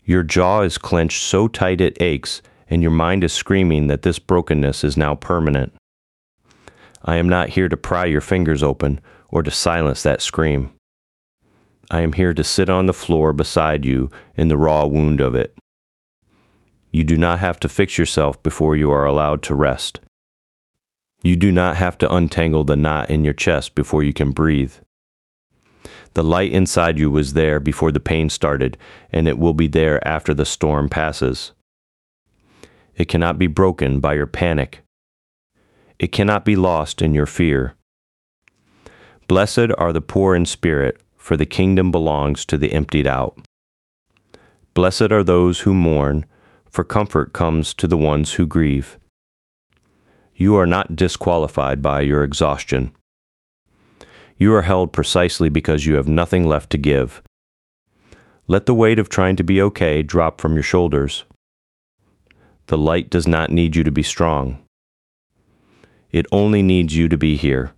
Your jaw is clenched so tight it aches, and your mind is screaming that this brokenness is now permanent. I am not here to pry your fingers open or to silence that scream. I am here to sit on the floor beside you in the raw wound of it. You do not have to fix yourself before you are allowed to rest. You do not have to untangle the knot in your chest before you can breathe. The light inside you was there before the pain started, and it will be there after the storm passes. It cannot be broken by your panic. It cannot be lost in your fear. Blessed are the poor in spirit, for the kingdom belongs to the emptied out. Blessed are those who mourn, for comfort comes to the ones who grieve. You are not disqualified by your exhaustion. You are held precisely because you have nothing left to give. Let the weight of trying to be okay drop from your shoulders. The light does not need you to be strong. It only needs you to be here.